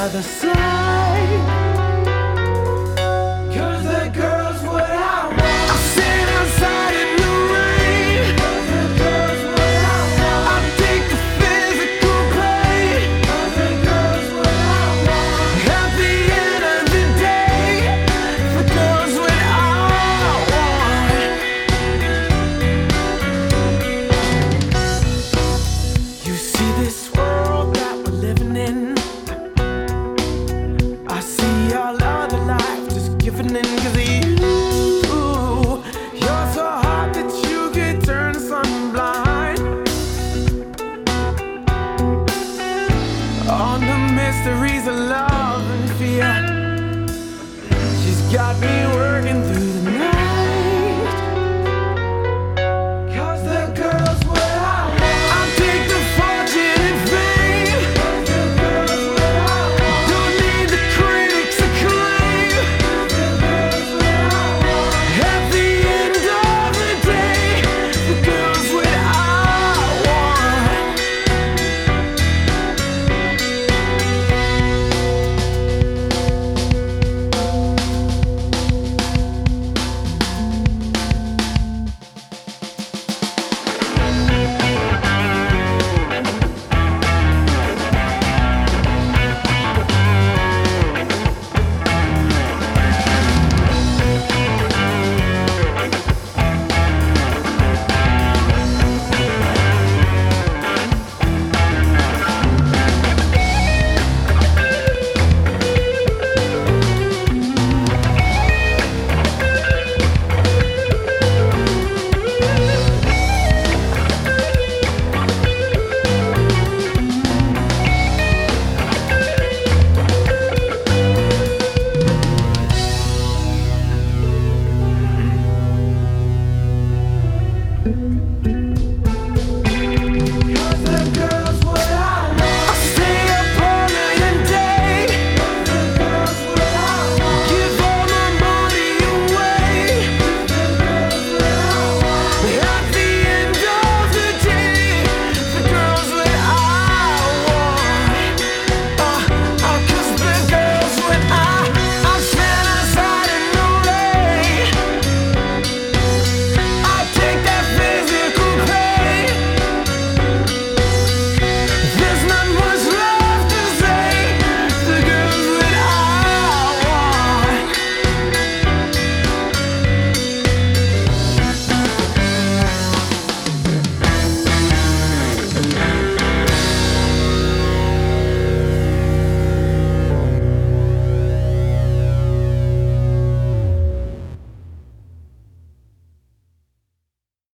other side. 'Cause the girl's what I want. I'm sitting outside in the rain. 'Cause the girl's what I want. I'll take the physical pain. 'Cause the girl's what I want. At the end of the day, the girl's what I want. You see this world that we're living in, I see all other life just giving in 'cause of you. You're so hot that you could turn someone blind. On the mysteries of love and fear, she's got me working through the night.